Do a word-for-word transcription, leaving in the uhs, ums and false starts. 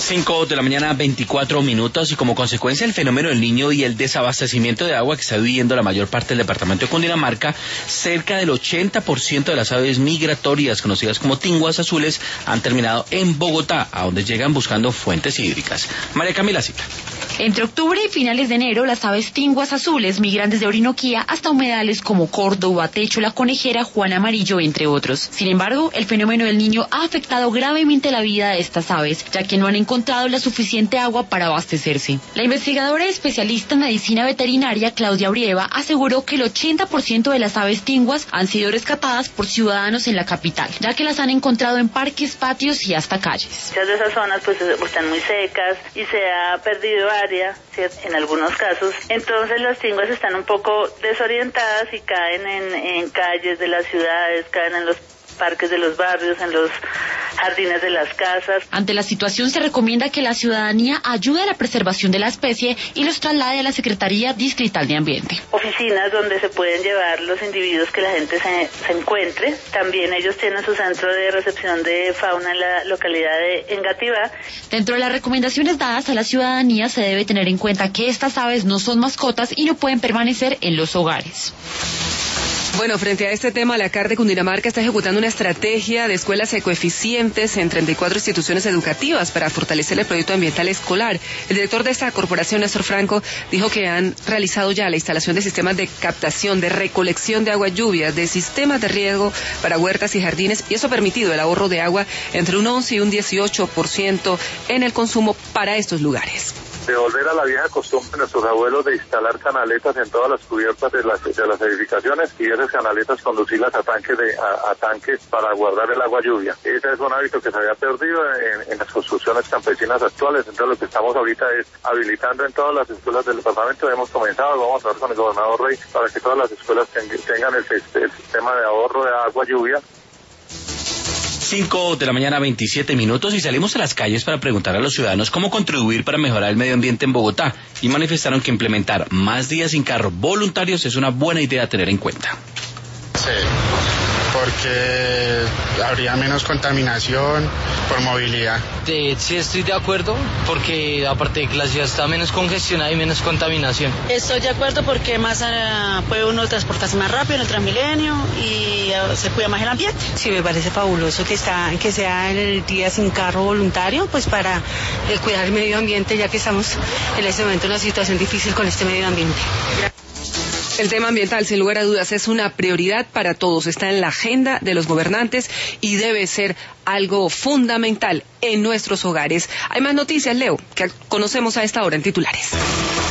cinco de la mañana, veinticuatro minutos, y como consecuencia del fenómeno del Niño y el desabastecimiento de agua que está viviendo la mayor parte del departamento de Cundinamarca, cerca del ochenta por ciento de las aves migratorias, conocidas como tinguas azules, han terminado en Bogotá, a donde llegan buscando fuentes hídricas. María Camila Cita. Entre octubre y finales de enero, las aves tinguas azules migran desde Orinoquía hasta humedales como Córdoba, Techo, La Conejera, Juan Amarillo, entre otros. Sin embargo, el fenómeno del Niño ha afectado gravemente la vida de estas aves, ya que no han encontrado la suficiente agua para abastecerse. La investigadora especialista en medicina veterinaria, Claudia Brieva, aseguró que el ochenta por ciento de las aves tinguas han sido rescatadas por ciudadanos en la capital, ya que las han encontrado en parques, patios y hasta calles. Muchas de esas zonas pues están muy secas y se ha perdido área, ¿cierto?, en algunos casos. Entonces las tinguas están un poco desorientadas y caen en, en calles de las ciudades, caen en los parques de los barrios, en los jardines de las casas. Ante la situación se recomienda que la ciudadanía ayude a la preservación de la especie y los traslade a la Secretaría Distrital de Ambiente. Oficinas donde se pueden llevar los individuos que la gente se, se encuentre. También ellos tienen su centro de recepción de fauna en la localidad de Engativá. Dentro de las recomendaciones dadas a la ciudadanía se debe tener en cuenta que estas aves no son mascotas y no pueden permanecer en los hogares. Bueno, frente a este tema, la C A R de Cundinamarca está ejecutando una estrategia de escuelas ecoeficientes en treinta y cuatro instituciones educativas para fortalecer el proyecto ambiental escolar. El director de esta corporación, Néstor Franco, dijo que han realizado ya la instalación de sistemas de captación, de recolección de agua lluvia, de sistemas de riego para huertas y jardines, y eso ha permitido el ahorro de agua entre un once y un dieciocho por ciento en el consumo para estos lugares. De volver a la vieja costumbre de nuestros abuelos de instalar canaletas en todas las cubiertas de las, de las edificaciones, y esas canaletas conducirlas a tanques de, a, a tanques para guardar el agua lluvia. Ese es un hábito que se había perdido en, en las construcciones campesinas actuales. Entonces lo que estamos ahorita es habilitando en todas las escuelas del departamento. Hemos comenzado, vamos a hablar con el gobernador Rey para que todas las escuelas tengan el, el sistema de ahorro de agua lluvia. cinco de la mañana, veintisiete minutos, y salimos a las calles para preguntar a los ciudadanos cómo contribuir para mejorar el medio ambiente en Bogotá, y manifestaron que implementar más días sin carro voluntarios es una buena idea a tener en cuenta. Sí, porque habría menos contaminación por movilidad. Eh, sí, estoy de acuerdo, porque aparte de que la ciudad está menos congestionada y menos contaminación. Estoy de acuerdo porque más uh, puede uno transportarse más rápido en el Transmilenio y uh, se cuida más el ambiente. Sí, me parece fabuloso que está que sea el día sin carro voluntario, pues para eh, cuidar el medio ambiente, ya que estamos en este momento en una situación difícil con este medio ambiente. El tema ambiental, sin lugar a dudas, es una prioridad para todos, está en la agenda de los gobernantes y debe ser algo fundamental en nuestros hogares. Hay más noticias, Leo, que conocemos a esta hora en titulares.